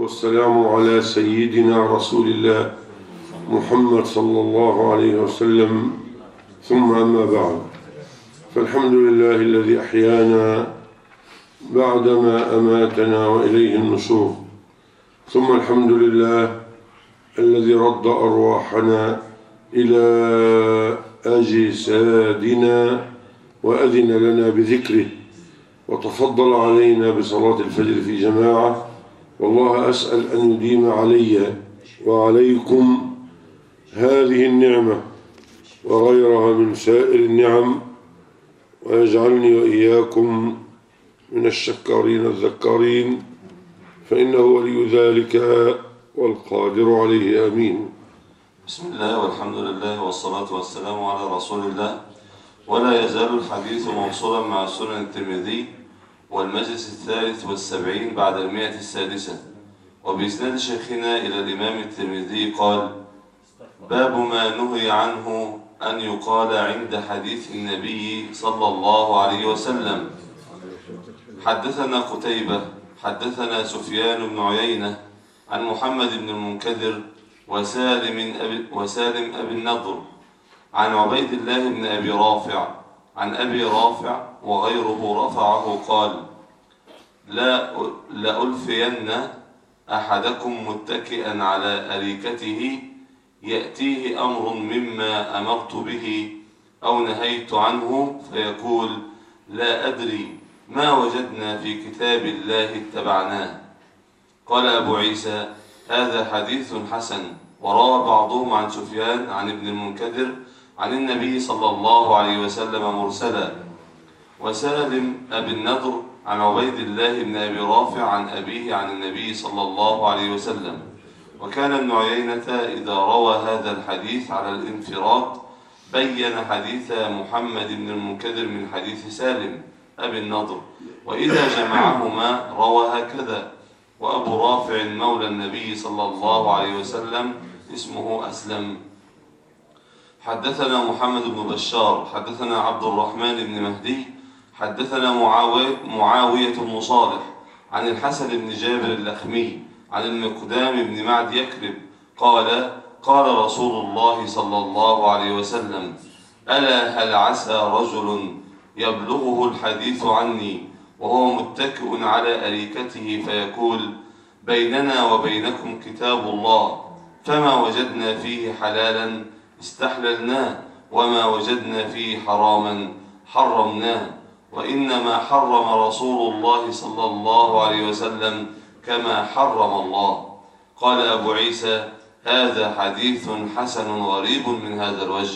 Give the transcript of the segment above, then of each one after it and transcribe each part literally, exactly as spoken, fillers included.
والسلام على سيدنا رسول الله محمد صلى الله عليه وسلم، ثم أما بعد. فالحمد لله الذي أحيانا بعدما أماتنا وإليه النشور، ثم الحمد لله الذي رد أرواحنا إلى أجسادنا وأذن لنا بذكره وتفضل علينا بصلاة الفجر في جماعة. والله أسأل أن يديم علي وعليكم هذه النعمة وغيرها من سائر النعم، ويجعلني وإياكم من الشكارين الذكارين، فإنه ولي ذلك والقادر عليه. آمين. بسم الله والحمد لله والصلاة والسلام على رسول الله. ولا يزال الحديث موصولا مع سنن الترمذي والمجلس الثالث والسبعين بعد المئة السادسة، وبإسناد شيخنا إلى الإمام الترمذي قال: باب ما نهي عنه أن يقال عند حديث النبي صلى الله عليه وسلم. حدثنا قتيبة حدثنا سفيان بن عيينة عن محمد بن المنكدر وسالم أبي, وسالم أبي النضر عن عبيد الله بن أبي رافع عن أبي رافع وغيره رفعه قال: لا لألفين أحدكم متكئا على أريكته يأتيه أمر مما أمرت به أو نهيت عنه فيقول: لا أدري ما وجدنا في كتاب الله اتبعناه. قال أبو عيسى: هذا حديث حسن. وروى بعضهم عن سفيان عن ابن المنكدر عن النبي صلى الله عليه وسلم مرسلا. وسالم أبي النضر عن عبيد الله بن أبي رافع عن أبيه عن النبي صلى الله عليه وسلم. وكان ابن عيينة إذا روى هذا الحديث على الانفراد بين حديث محمد بن المنكدر من حديث سالم أبي النضر، وإذا جمعهما روى هكذا: وأبو رافع مولى النبي صلى الله عليه وسلم اسمه أسلم. حدثنا محمد بن بشار حدثنا عبد الرحمن بن مهدي حدثنا معاوية, معاوية بن صالح عن الحسن بن جابر اللخمي عن المقدام بن معد يكرب قال: قال رسول الله صلى الله عليه وسلم: ألا هل عسى رجل يبلغه الحديث عني وهو متكئ على أريكته فيقول: بيننا وبينكم كتاب الله، فما وجدنا فيه حلالا استحللناه وما وجدنا فيه حراما حرمناه، وإنما حرم رسول الله صلى الله عليه وسلم كما حرم الله. قال أبو عيسى: هذا حديث حسن غريب من هذا الوجه.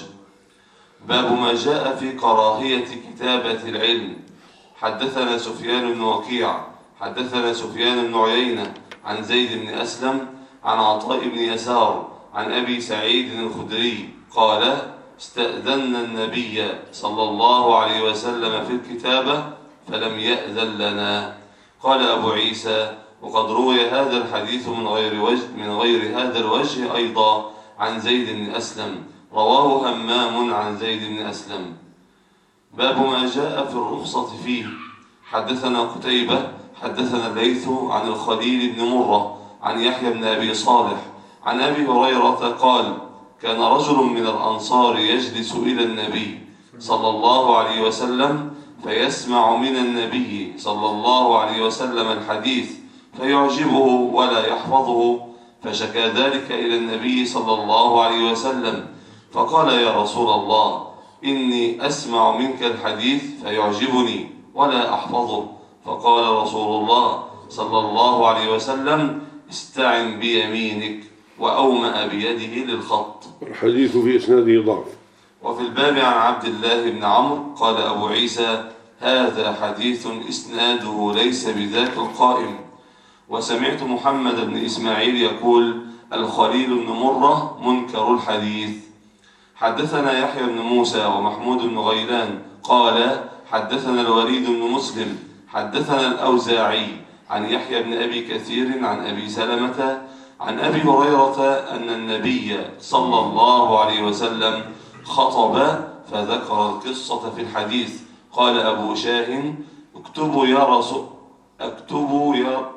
باب ما جاء في كراهية كتابة العلم. حدثنا سفيان بن وكيع حدثنا سفيان بن عيينة عن زيد بن أسلم عن عطاء بن يسار عن أبي سعيد الخدري قال: استأذنا النبي صلى الله عليه وسلم في الكتابة فلم يأذن لنا. قال أبو عيسى: وقد روي هذا الحديث من غير وجه من غير هذا الوجه أيضا عن زيد بن أسلم، رواه همام عن زيد بن أسلم. باب ما جاء في الرخصة فيه. حدثنا قتيبة حدثنا الليث عن الخليل بن مرة عن يحيى بن أبي صالح عن أبي هريرة قال: كان رجل من الأنصار يجلس إلى النبي صلى الله عليه وسلم فيسمع من النبي صلى الله عليه وسلم الحديث فيعجبه ولا يحفظه، فشكى ذلك إلى النبي صلى الله عليه وسلم فقال: يا رسول الله، إني أسمع منك الحديث فيعجبني ولا أحفظه. فقال رسول الله صلى الله عليه وسلم: استعن بيمينك، وأومأ بيده للخط. الحديث في إسناده ضعف. وفي الباب عن عبد الله بن عمرو قال أبو عيسى: هذا حديث إسناده ليس بذاك القائم. وسمعت محمد بن إسماعيل يقول: الخليل بن مرة منكر الحديث. حدثنا يحيى بن موسى ومحمود بن غيلان قال: حدثنا الوليد بن مسلم حدثنا الأوزاعي عن يحيى بن أبي كثير عن أبي سلمة عن أبي هريرة أن النبي صلى الله عليه وسلم خطب فذكر القصة في الحديث. قال أبو شاه: اكتبوا يا رسول اكتبوا يا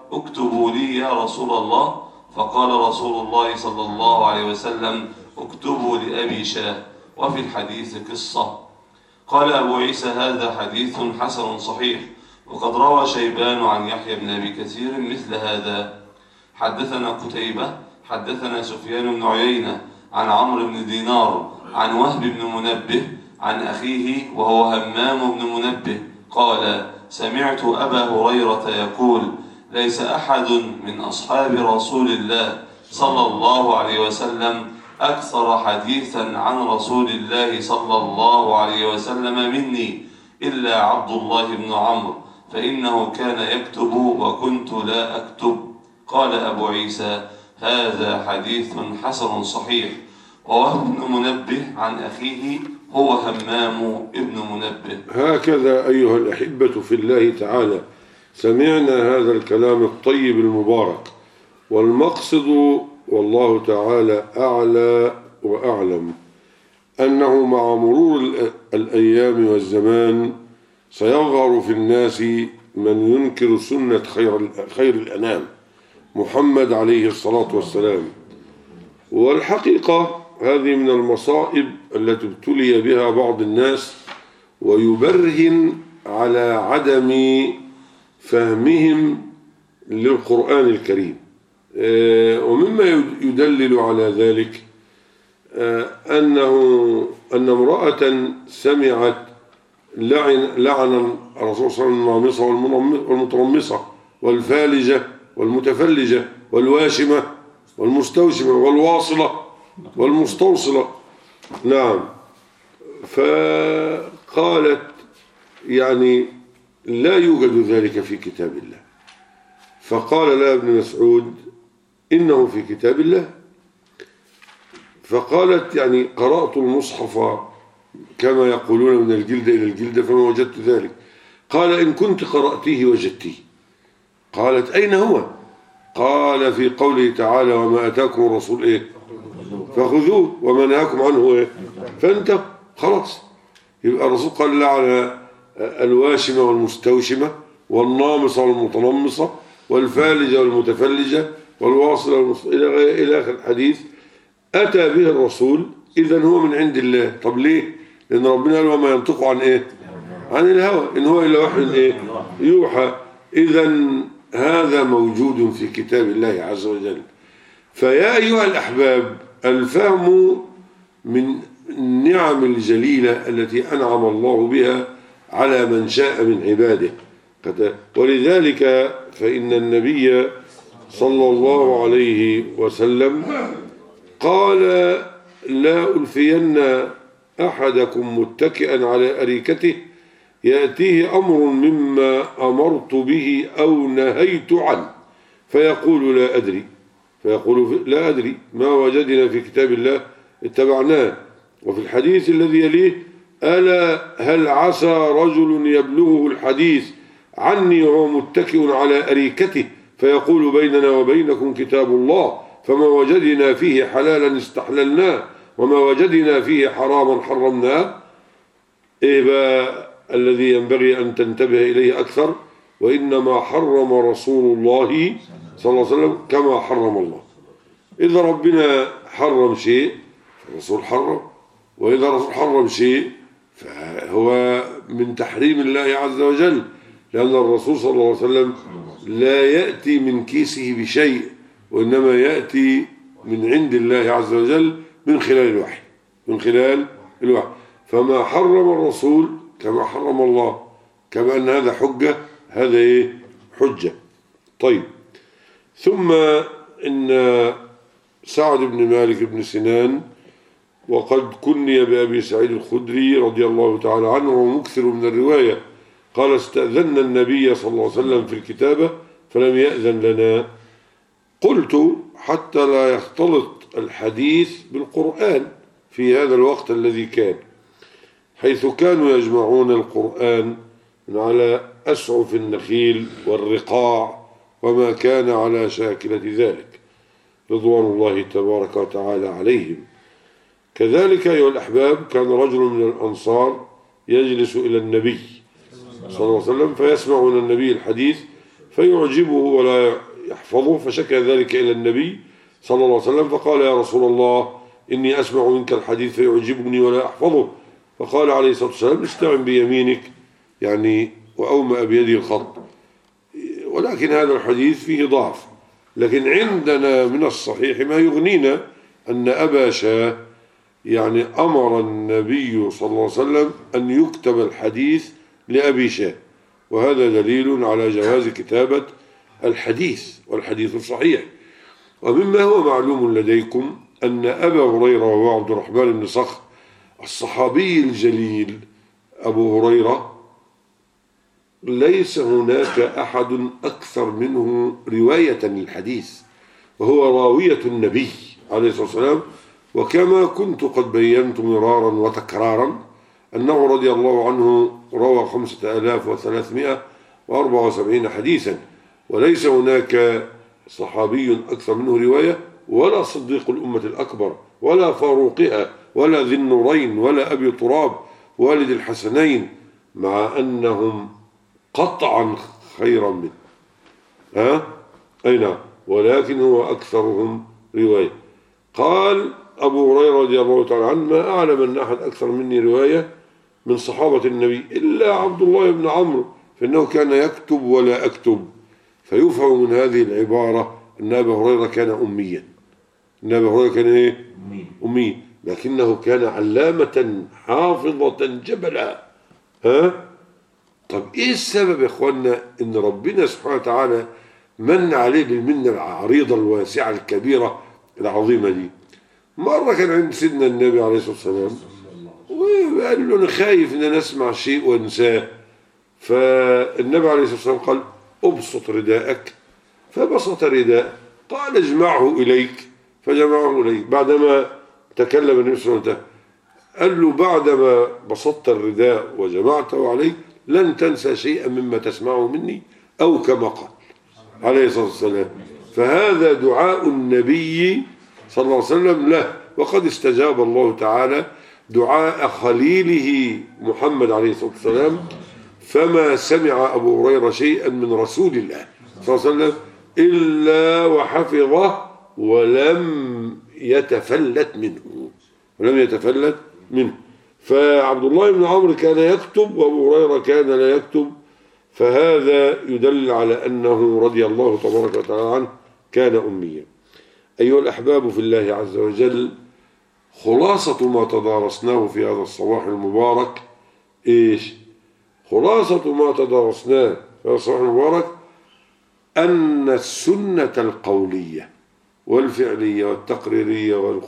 اكتبوا لي يا رسول الله، فقال رسول الله صلى الله عليه وسلم اكتبوا لأبي شاه. وفي الحديث قصة. قال أبو عيسى هذا حديث حسن صحيح. وقد روى شيبان عن يحيى بن أبي كثير مثل هذا. حدثنا قتيبة حدثنا سفيان بن عيينة عن عمرو بن دينار عن وهب بن منبه عن أخيه وهو همام بن منبه قال سمعت أبا هريرة يقول ليس أحد من أصحاب رسول الله صلى الله عليه وسلم أكثر حديثا عن رسول الله صلى الله عليه وسلم مني إلا عبد الله بن عمرو، فإنه كان يكتب وكنت لا أكتب. قال أبو عيسى هذا حديث حسن صحيح. ووهب بن منبه عن أخيه هو همام ابن منبه. هكذا أيها الأحبة في الله تعالى سمعنا هذا الكلام الطيب المبارك، والمقصد والله تعالى أعلى وأعلم أنه مع مرور الأيام والزمان سيظهر في الناس من ينكر سنة خير, خير الأنام محمد عليه الصلاة والسلام. والحقيقة هذه من المصائب التي ابتلي بها بعض الناس، ويبرهن على عدم فهمهم للقرآن الكريم. ومما يدلل على ذلك أنه أن امرأة سمعت لعن, لعن الرسول صلى الله عليه وسلم النامصة والمترمصة والفالجة والمتفلجة والواشمة والمستوشمة والواصلة والمستوصلة. نعم. فقالت يعني لا يوجد ذلك في كتاب الله. فقال لها ابن مسعود إنه في كتاب الله. فقالت يعني قرأت المصحف كما يقولون من الجلد إلى الجلد فما وجدت ذلك. قال إن كنت قرأتيه وجدتيه. قالت أين هو؟ قال في قوله تعالى وما أتاكم الرسول إيه فخذوه وما نهاكم عنه إيه فانتهوا. خلاص. يبقى الرسول قال لا على الواشمة والمستوشمة والنامصة والمتنمصة والفالجة والمتفلجة والواصلة والمستوصلة إلى آخر الحديث. أتى به الرسول إذن هو من عند الله. طب ليه؟ لأن ربنا قال وما ينطق عن إيه عن الهوى إن هو إلا وحي إيه يوحى. إذن هذا موجود في كتاب الله عز وجل. فيا أيها الأحباب الفهم من النعم الجليلة التي أنعم الله بها على من شاء من عباده. ولذلك فإن النبي صلى الله عليه وسلم قال لا ألفين أحدكم متكئا على أريكته يأتيه أمر مما أمرت به أو نهيت عنه فيقول لا أدري فيقول لا أدري ما وجدنا في كتاب الله اتبعناه. وفي الحديث الذي يليه ألا هل عسى رجل يبلغه الحديث عني وهو متكئ على أريكته فيقول بيننا وبينكم كتاب الله فما وجدنا فيه حلالا استحللناه وما وجدنا فيه حراما حرمناه. إيه بقى الذي ينبغي أن تنتبه إليه أكثر؟ وإنما حرم رسول الله صلى الله عليه وسلم كما حرم الله. إذا ربنا حرم شيء الرسول حرم، وإذا الرسول حرم شيء فهو من تحريم الله عز وجل، لأن الرسول صلى الله عليه وسلم لا يأتي من كيسه بشيء، وإنما يأتي من عند الله عز وجل من خلال الوحي من خلال الوحي. فما حرم الرسول كما حرم الله، كما أن هذا حجة هذا إيه حجة. طيب. ثم إن سعد بن مالك بن سنان وقد كني بأبي سعيد الخدري رضي الله تعالى عنه ومكثر من الرواية قال استأذن النبي صلى الله عليه وسلم في الكتابة فلم يأذن لنا. قلت حتى لا يختلط الحديث بالقرآن في هذا الوقت الذي كان، حيث كانوا يجمعون القرآن من على أسعف النخيل والرقاع وما كان على شاكلة ذلك رضوان الله تبارك وتعالى عليهم. كذلك أيها الأحباب كان رجل من الأنصار يجلس إلى النبي صلى الله عليه وسلم فيسمع من النبي الحديث فيعجبه ولا يحفظه، فشكى ذلك إلى النبي صلى الله عليه وسلم فقال: يا رسول الله، إني أسمع منك الحديث فيعجبني ولا أحفظه. فقال عليه الصلاة والسلام: استعن بيمينك، يعني وأومأ بيده الخط. ولكن هذا الحديث فيه ضعف، لكن عندنا من الصحيح ما يغنينا أن أبا شاه يعني أمر النبي صلى الله عليه وسلم أن يكتب الحديث لأبي شاه، وهذا دليل على جواز كتابة الحديث، والحديث صحيح. ومما هو معلوم لديكم أن أبا هريرة وهو عبد الرحمن بن صخر الصحابي الجليل أبو هريرة ليس هناك أحد أكثر منه رواية للحديث، وهو راوية النبي عليه الصلاة والسلام. وكما كنت قد بينت مرارا وتكرارا أنه رضي الله عنه روى خمسة آلاف وثلاثمائة وأربعة وسبعين حديثا، وليس هناك صحابي أكثر منه رواية، ولا صديق الأمة الأكبر، ولا فاروقها، ولا ذي النورين، ولا أبي تراب والد الحسنين، مع أنهم قطعا خيرا منه. ها؟ أي نعم، ولكن هو أكثرهم رواية. قال أبو هريرة رضي الله تعالى عنه: ما أعلم أن أحد أكثر مني رواية من صحابة النبي إلا عبد الله بن عمرو، فإنه كان يكتب ولا أكتب. فيفهم من هذه العبارة أن أبا هريرة كان أميا. أن أبا هريرة كان إيه؟ أمي، لكنه كان علامة حافظة جبلا. ها؟ طب إيه السبب يا إخوانا إن ربنا سبحانه وتعالى من عليه بالمنة العريضة الواسعة الكبيرة العظيمة دي؟ مرة كان عند سيدنا النبي عليه الصلاة والسلام وقال له: أنا خايف إن أنا أسمع شيء وأنساه. فالنبي عليه الصلاة والسلام قال: أبسط رداءك. فبسط رداء، قال: اجمعه إليك. فجمعه إليك. بعدما تكلم النبي صلى الله عليه وسلم قال له: بعدما بسطت الرداء وجمعته عليك لن تنسى شيئا مما تسمعه مني، أو كما قال عليه الصلاة والسلام. فهذا دعاء النبي صلى الله عليه وسلم له، وقد استجاب الله تعالى دعاء خليله محمد عليه الصلاة والسلام، فما سمع أبو هريرة شيئا من رسول الله صلى الله عليه وسلم إلا وحفظه ولم يتفلت منه ولم يتفلت منه. فعبد الله بن عمرو كان يكتب وأبو هريرة كان لا يكتب، فهذا يدل على أنه رضي الله تبارك وتعالى عنه كان أميا. أيها الأحباب في الله عز وجل، خلاصة ما تدارسناه في هذا الصباح المبارك إيش؟ خلاصة ما تدارسناه في هذا الصباح المبارك أن السنة القولية والفعلية والتقريرية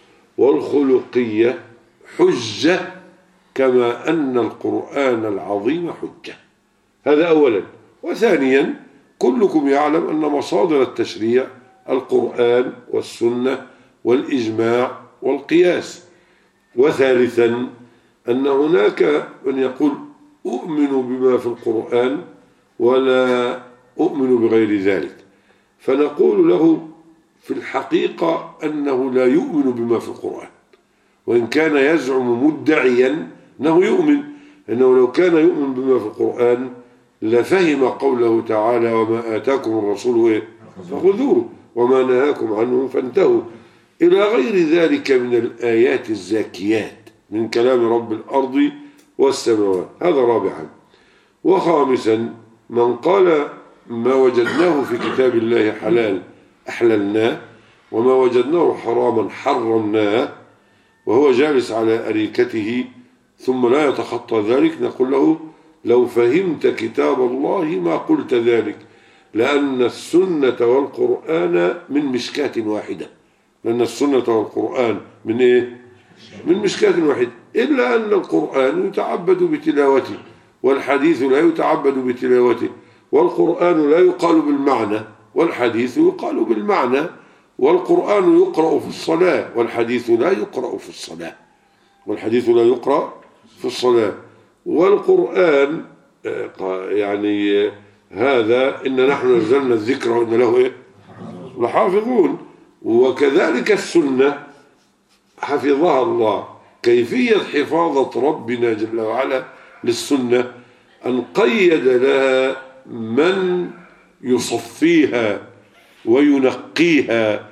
والخلقية حجة، كما أن القرآن العظيم حجة. هذا أولا. وثانيا، كلكم يعلم أن مصادر التشريع القرآن والسنة والإجماع والقياس. وثالثا، أن هناك من يقول: أؤمن بما في القرآن ولا أؤمن بغير ذلك. فنقول له في الحقيقة أنه لا يؤمن بما في القرآن، وإن كان يزعم مدعيا أنه يؤمن، أنه لو كان يؤمن بما في القرآن لفهم قوله تعالى: وما آتاكم الرسول فخذوه وما نهاكم عنه فانتهوا، إلى غير ذلك من الآيات الزاكيات من كلام رب الأرض والسماوات. هذا رابعا. وخامسا، من قال: ما وجدناه في كتاب الله حلال أحللناه، وما وجدناه حراما حرمناه، وهو جالس على أريكته ثم لا يتخطى ذلك، نقول له: لو فهمت كتاب الله ما قلت ذلك، لأن السنة والقرآن من مشكاة واحدة. لأن السنة والقرآن من إيه؟ من مشكاة واحدة، إلا أن القرآن يتعبد بتلاوته، والحديث لا يتعبد بتلاوته، والقرآن لا يقال بالمعنى والحديث يقال بالمعنى، والقرآن يقرأ في الصلاة والحديث لا يقرأ في الصلاة والحديث لا يقرأ في الصلاة. والقرآن يعني هذا إن نحن نزلنا الذكر وإن له إيه؟ لحافظون. وكذلك السنة حفظها الله. كيفية حفاظة ربنا جل وعلا للسنة أن قيد لها من يصفيها وينقيها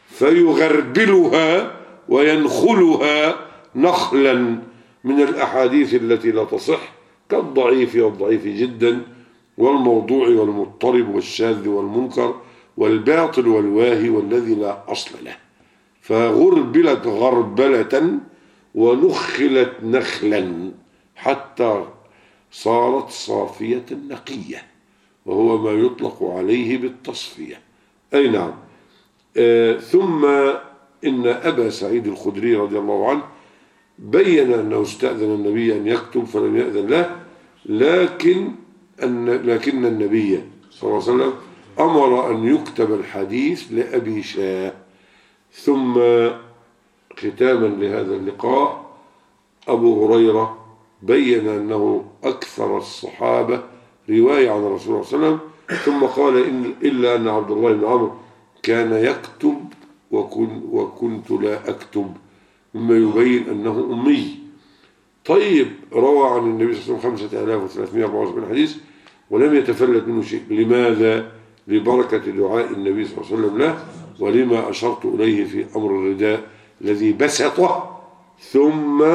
فيغربلها وينخلها نخلا من الأحاديث التي لا تصح كالضعيف والضعيف جدا والموضوع والمضطرب والشاذ والمنكر والباطل والواهي والذي لا أصل له، فغربلت غربلة ونخلت نخلا حتى صارت صافية نقية، وهو ما يطلق عليه بالتصفية. أي نعم. آه ثم إن أبا سعيد الخدري رضي الله عنه بين أنه استأذن النبي أن يكتب فلم يأذن له، لكن أن لكن النبي صلى الله عليه وسلم أمر أن يكتب الحديث لأبي شاه. ثم ختاما لهذا اللقاء أبو هريرة بين أنه أكثر الصحابة رواية عن الرسول صلى الله عليه وسلم، ثم قال إن إلا أن عبد الله بن عمرو كان يكتب وكن وكنت لا أكتب، مما يبين أنه أمي. طيب، روى عن النبي صلى الله عليه وسلم خمسة آلاف وثلاثمائة وأربعة وسبعين حديث ولم يتفلت منه شيء. لماذا؟ لبركة دعاء النبي صلى الله عليه وسلم له، ولما أشرت إليه في أمر الرداء الذي بسطه ثم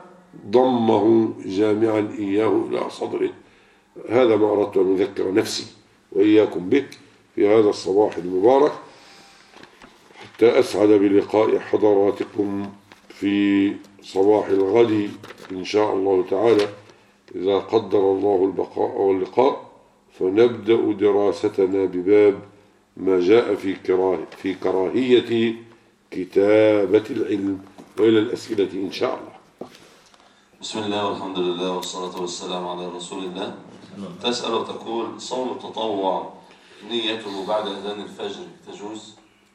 ضمه جامعا إياه إلى صدره. هذا ما أردت أن أذكر نفسي وإياكم به في هذا الصباح المبارك، حتى أسعد بلقاء حضراتكم في صباح الغد إن شاء الله تعالى، إذا قدر الله البقاء واللقاء، فنبدأ دراستنا بباب ما جاء في كراه في كراهية كتابة العلم، وإلى الأسئلة إن شاء الله. بسم الله والحمد لله والصلاة والسلام على رسول الله. تسأل وتقول: صوم التطوع نيته بعد أذان الفجر تجوز؟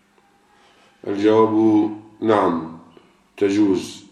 الجواب نعم تجوز،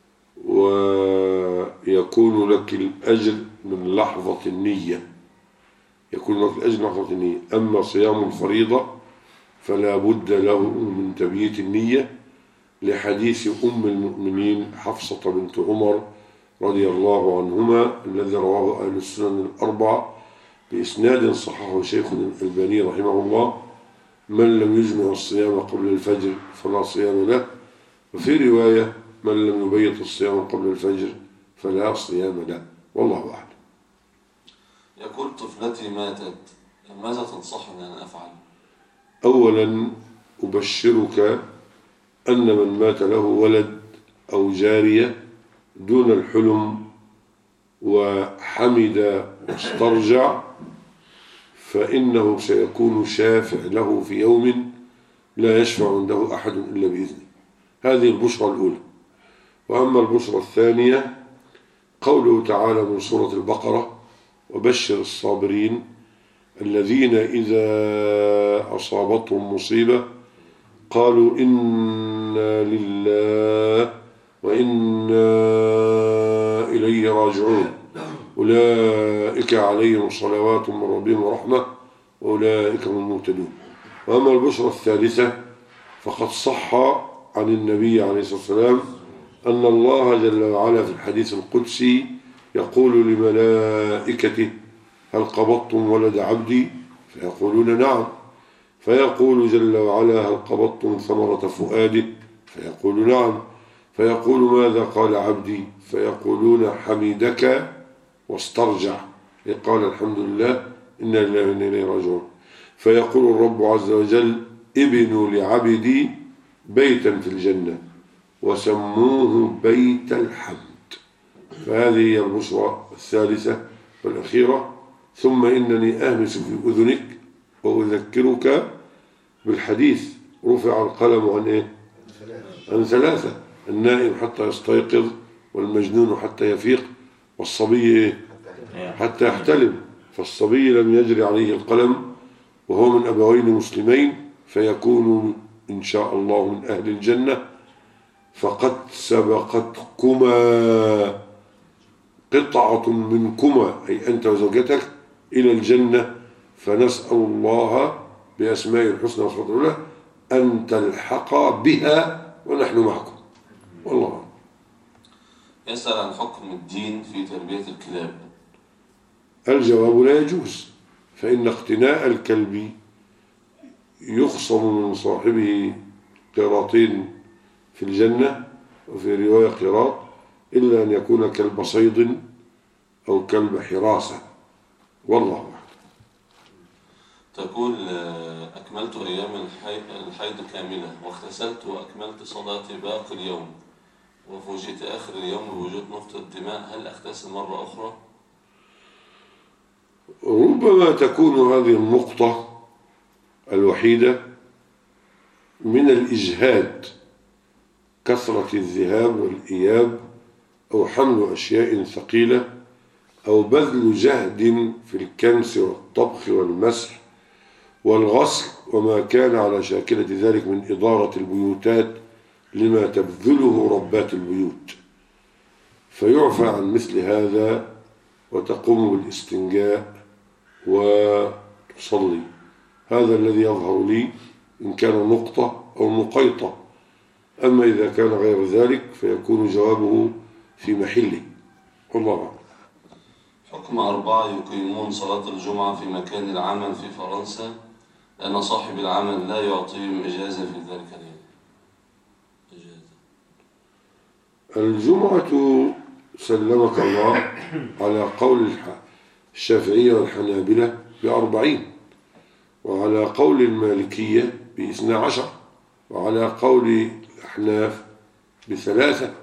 ويكون لك الأجر من لحظة النية، يكون لك الأجر من لحظة النية. أما صيام الفريضة فلا بد له من تبييت النية، لحديث أم المؤمنين حفصة بنت عمر رضي الله عنهما الذي رواه أهل السنن الأربعة بإسناد صححه شيخنا الألباني رحمه الله: من لم يجمع الصيام قبل الفجر فلا صيام له. وفي رواية: من لم يبيت الصيام قبل الفجر فلا صيام له. والله أعلم. يقول: طفلتي ماتت، ماذا تنصحني أن أفعل؟ أولا أبشرك أن من مات له ولد أو جارية دون الحلم وحمد واسترجع فإنه سيكون شافع له في يوم لا يشفع عنده أحد إلا بإذنه. هذه البشرى الأولى. وأما البشرى الثانية قوله تعالى من سورة البقرة: وبشر الصابرين الذين إذا أصابتهم مصيبة قالوا إنا لله وإنا إليه راجعون أولئك عليهم صلوات من ربهم ورحمة وأولئك هم المهتدون. وأما البشرى الثالثة فقد صح عن النبي عليه الصلاة والسلام أن الله جل وعلا في الحديث القدسي يقول لملائكته: هل قبضتم ولد عبدي؟ فيقولون نعم. فيقول جل وعلا: هل قبضتم ثمرة فؤاده؟ فيقول نعم. فيقول: ماذا قال عبدي؟ فيقولون: حميدك واسترجع، قال الحمد لله إنا لله وإنا إليه راجعون. فيقول الرب عز وجل: ابنوا لعبدي بيتا في الجنة وسموه بيت الحمد. فهذه هي البشرى الثالثة والأخيرة. ثم إنني أهمس في أذنك وأذكرك بالحديث: رفع القلم عن إيه؟ عن ثلاثة: النائم حتى يستيقظ، والمجنون حتى يفيق، والصبي حتى يحتلم. فالصبي لم يجري عليه القلم وهو من أبوين مسلمين فيكون إن شاء الله من أهل الجنة، فقد سبقتكما قطعة منكما أي أنت وزوجتك إلى الجنة، فنسأل الله بأسماء الحسنى وصفاته العلى أن تلحق بها ونحن معكم. والله. يسأل عن حكم الدين في تربية الكلاب. الجواب: لا يجوز، فإن اقتناء الكلب يخصم من صاحبه قيراطين في الجنة، وفي رواية قيراط، إلا أن يكون كلب صيد أو كلب حراسة، والله أعلم. تقول أكملت أيام الحيض كاملة واغتسلت وأكملت صلاتي باقي اليوم وفوجئت آخر اليوم بوجود نقطة دماء، هل أغتسل مرة أخرى؟ ربما تكون هذه النقطة الوحيدة من الإجهاد، كثرة الذهاب والإياب، أو حمل أشياء ثقيلة، أو بذل جهد في الكنس والطبخ والمسح والغسل وما كان على شاكلة ذلك من إدارة البيوتات لما تبذله ربات البيوت، فيعفى عن مثل هذا وتقوم بالاستنجاء وتصلي. هذا الذي يظهر لي إن كان نقطة أو مقيطة. أما إذا كان غير ذلك فيكون جوابه في محله، والله أعلم. حكم أربعة يقيمون صلاة الجمعة في مكان العمل في فرنسا لأن صاحب العمل لا يعطيهم إجازة في ذلك اليوم. إجازة. الجمعة سلمك الله على قول الشافعية والحنابلة بأربعين، وعلى قول المالكية باثنى عشر، وعلى قول الأحناف بثلاثة.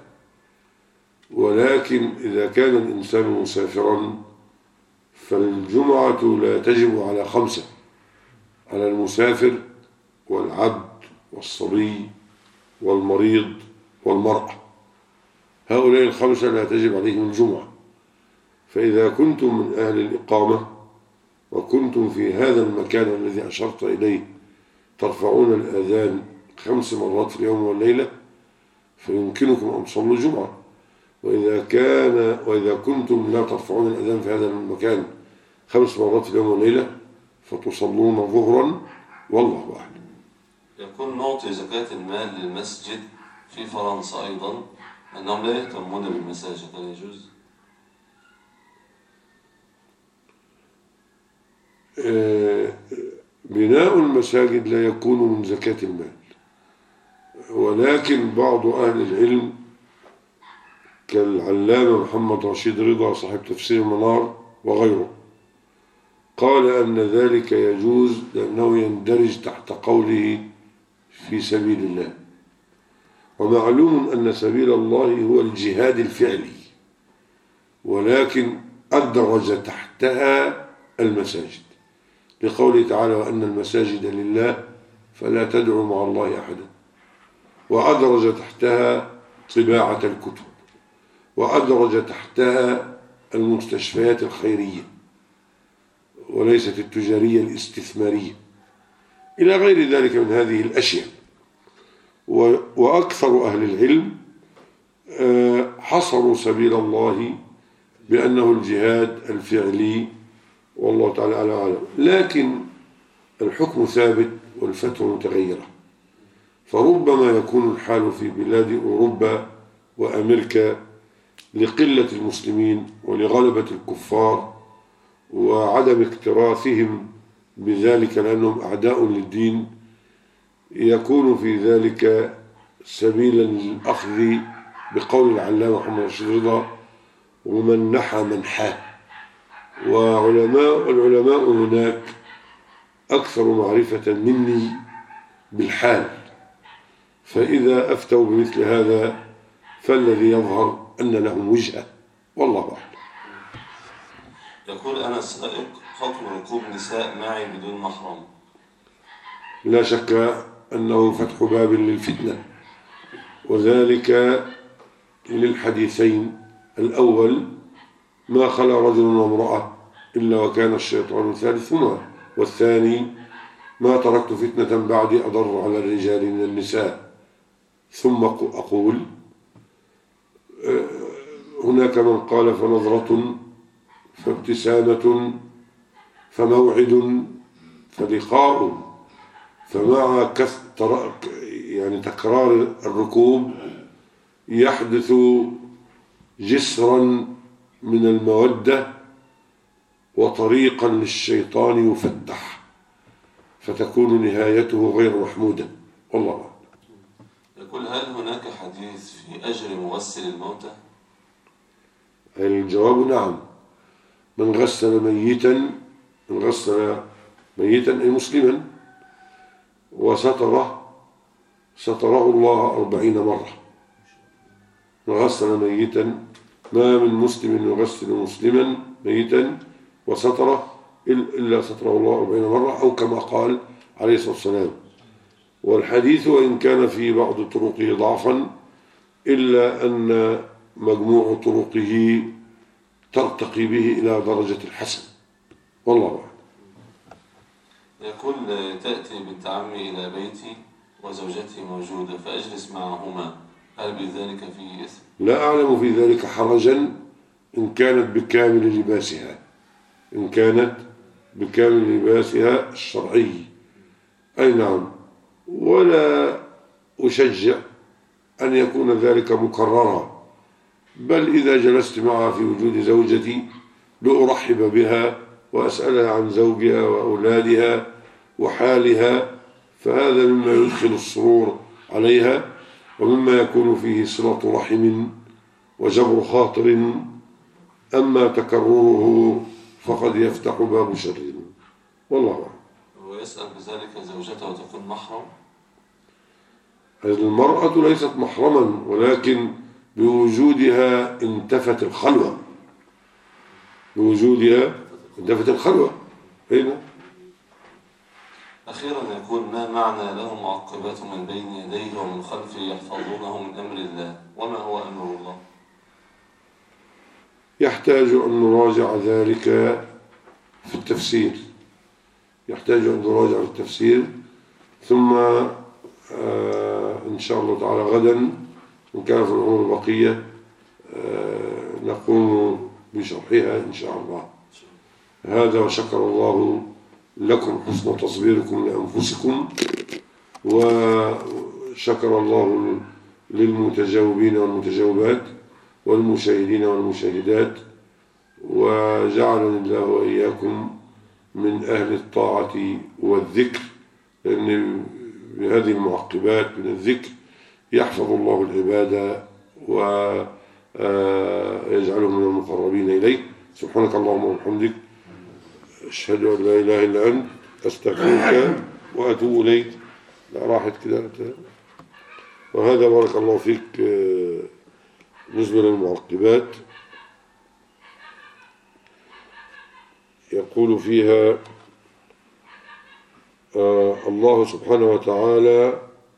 ولكن إذا كان الإنسان مسافرا فالجمعة لا تجب على خمسة: على المسافر والعبد والصبي والمريض والمرأة، هؤلاء الخمسة لا تجب عليهم الجمعة. فإذا كنتم من أهل الإقامة وكنتم في هذا المكان الذي أشرت إليه ترفعون الأذان خمس مرات في اليوم والليلة فيمكنكم أن تصلوا الجمعة. وإذا كان وإذا كنتم لا ترفعون الأذان في هذا المكان خمس مرات في اليوم والليلة فتصلون ظهرا، والله أعلم. يكون نعطي زكاة المال للمسجد في فرنسا أيضا أنهم لا يهتمون بالمساجد، هل يجوز؟ آه بناء المساجد لا يكون من زكاة المال، ولكن بعض أهل العلم كالعلامة محمد رشيد رضا صاحب تفسير المنار وغيره قال أن ذلك يجوز لأنه يندرج تحت قوله في سبيل الله. ومعلوم أن سبيل الله هو الجهاد الفعلي، ولكن أدرج تحتها المساجد لقوله تعالى: وأن المساجد لله فلا تدعوا مع الله أحدا. وأدرج تحتها طباعة الكتب، وأدرج تحتها المستشفيات الخيرية وليست التجارية الاستثمارية، إلى غير ذلك من هذه الأشياء. وأكثر أهل العلم حصروا سبيل الله بأنه الجهاد الفعلي، والله تعالى على أعلم. لكن الحكم ثابت والفتوى متغيرة، فربما يكون الحال في بلاد أوروبا وأمريكا لقلة المسلمين ولغلبة الكفار وعدم اكتراثهم بذلك لأنهم أعداء للدين، يكون في ذلك سبيلا للأخذ بقول العلامة محمد رشيد رضا: ومن نحى من حاه. وعلماء العلماء هناك أكثر معرفة مني بالحال، فإذا أفتوا بمثل هذا فالذي يظهر أن لهم وجهة، والله أعلم. يقول أنا سائق، حكم ركوب نساء معي بدون محرم. لا شك أنه فتح باب للفتنة، وذلك للحديثين: الأول ما خلا رجل وامرأة إلا وكان الشيطان ثالثهما، والثاني ما تركت فتنة بعدي أضر على الرجال من النساء. ثم أقول هناك من قال فنظرة فابتسامة فموعد فلقاء، فمع كثر يعني تكرار الركوب يحدث جسرا من المودة وطريقا للشيطان يفتح، فتكون نهايته غير محمودة. والله أعلم. يقول: هل هناك حديث في أجر مغسل الموتى؟ الجواب نعم. من غسل ميتا من غسل ميتا أي مسلما وستره ستره الله أربعين مرة. من غسل ميتا، ما من مسلم يغسل مسلما ميتا وستره إلا ستره الله أربعين مرة، أو كما قال عليه الصلاة والسلام. والحديث وإن كان في بعض طرقه ضعفا إلا أن مجموع طرقه ترتقي به إلى درجة الحسن. والله أعلم. يقول: تأتي بنت عمي إلى بيتي وزوجتي موجودة فأجلس معهما، هل بذلك فيه إثم؟ لا أعلم في ذلك حرجا إن كانت بكامل لباسها إن كانت بكامل لباسها الشرعي، أي نعم. ولا أشجع أن يكون ذلك مكررا، بل إذا جلست معها في وجود زوجتي لأرحب بها وأسألها عن زوجها وأولادها وحالها، فهذا مما يدخل السرور عليها ومما يكون فيه صلة رحم وجبر خاطر. أما تكرره فقد يفتح باب شر. والله أعلم. ويسأل بذلك زوجته وتكون محرم؟ المرأة ليست محرما، ولكن بوجودها انتفت الخلوة بوجودها انتفت الخلوة هنا. أخيرا يقول: ما معنى له معقبات من بين يديه ومن خلفه يحفظونه من أمر الله، وما هو أمر الله؟ يحتاج أن نراجع ذلك في التفسير يحتاج أن نراجع في التفسير ثم آه إن شاء الله تعالى غدا إن كان في العمر البقية آه نقوم بشرحها إن شاء الله. هذا، وشكر الله لكم حسن تصبيركم لأنفسكم، وشكر الله للمتجاوبين والمتجاوبات والمشاهدين والمشاهدات، وجعلني الله وإياكم من أهل الطاعة والذكر، لأن بهذه المعقبات من الذكر يحفظ الله العباد ويجعلهم من المقربين إليه. سبحانك اللهم وبحمدك، أشهد أن لا إله إلا أنت، أستغفرك وأتوب إليك. لا راحت كده. وهذا بارك الله فيك بالنسبة للمعقبات. يقول فيها آه الله سبحانه وتعالى: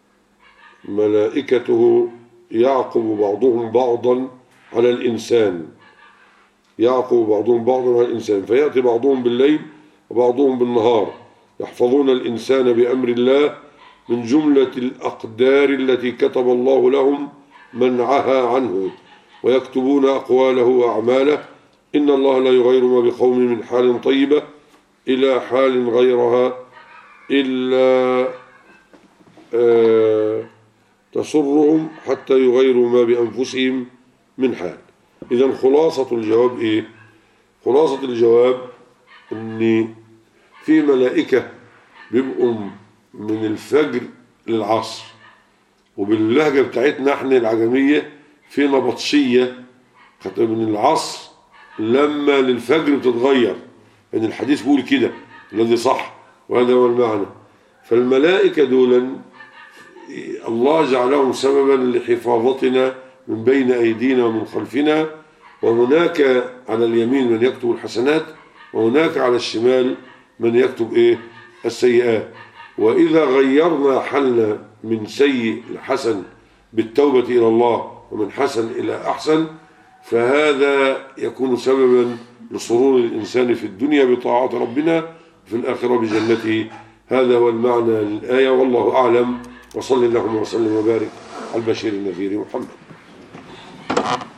ملائكته يعقب بعضهم بعضا على الإنسان يعقب بعضهم بعضا على الإنسان فيأتي بعضهم بالليل وبعضهم بالنهار يحفظون الإنسان بأمر الله من جملة الأقدار التي كتب الله لهم منعها عنه، ويكتبون أقواله وأعماله. إن الله لا يغير ما بقوم من حال طيبة إلى حال غيرها إلا آه تسرهم حتى يغيروا ما بأنفسهم من حال. إذن خلاصة الجواب إيه؟ خلاصة الجواب أن في ملائكة بيبقوا من الفجر للعصر، وباللهجة بتاعتنا احنا العجمية في نبطشية من العصر لما للفجر بتتغير، ان يعني الحديث بيقول كده الذي صح، وهذا هو المعنى. فالملائكة دولا الله جعلهم سببا لحفاظتنا من بين أيدينا ومن خلفنا، وهناك على اليمين من يكتب الحسنات وهناك على الشمال من يكتب إيه؟ السيئات. وإذا غيرنا حالنا من سيء الحسن بالتوبة إلى الله ومن حسن إلى أحسن، فهذا يكون سببا لسرور الإنسان في الدنيا بطاعة ربنا وفي الآخرة بجنته. هذا هو المعنى للآية، والله أعلم. وصلى اللهم وسلم وبارك على البشير النذير محمد.